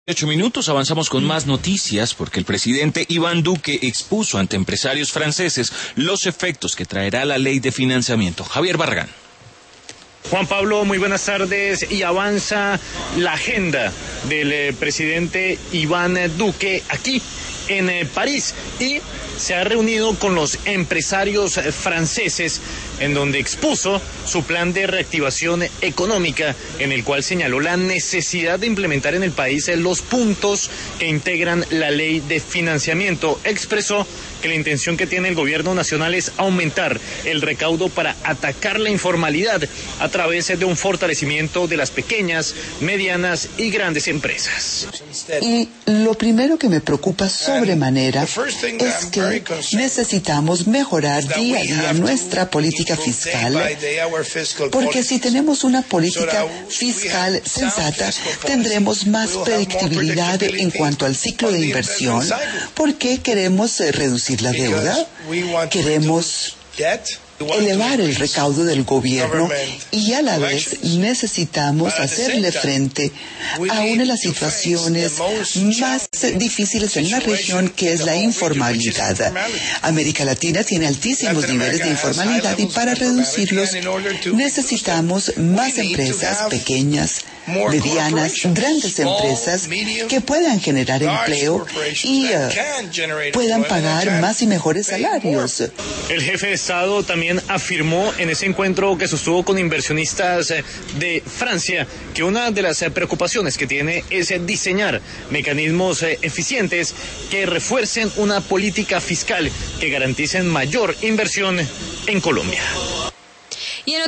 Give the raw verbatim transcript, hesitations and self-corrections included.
Ocho minutos, avanzamos con más noticias porque el presidente Iván Duque expuso ante empresarios franceses los efectos que traerá la ley de financiamiento. Javier Barragán. Juan Pablo, muy buenas tardes. Y avanza la agenda del eh, presidente Iván Duque aquí en eh, París y se ha reunido con los empresarios eh, franceses en donde expuso su plan de reactivación económica, en el cual señaló la necesidad de implementar en el país eh, los puntos que integran la ley de financiamiento. Expresó que la intención que tiene el gobierno nacional es aumentar el recaudo para atacar la informalidad a través de un fortalecimiento de las pequeñas, medianas y grandes empresas. Y lo primero que me preocupa sobremanera es que necesitamos mejorar día a día nuestra política fiscal, porque si tenemos una política fiscal sensata, tendremos más predictibilidad en cuanto al ciclo de inversión, porque queremos reducir la deuda, queremos elevar el recaudo del gobierno y a la vez necesitamos hacerle frente a una de las situaciones más difíciles en la región, que es la informalidad. América Latina tiene altísimos niveles de informalidad y para reducirlos necesitamos más empresas pequeñas, medianas, grandes empresas que puedan generar empleo y uh, puedan pagar más y mejores salarios. El jefe de Estado también afirmó en ese encuentro que sostuvo con inversionistas de Francia que una de las preocupaciones que tiene es diseñar mecanismos eficientes que refuercen una política fiscal que garanticen mayor inversión en Colombia.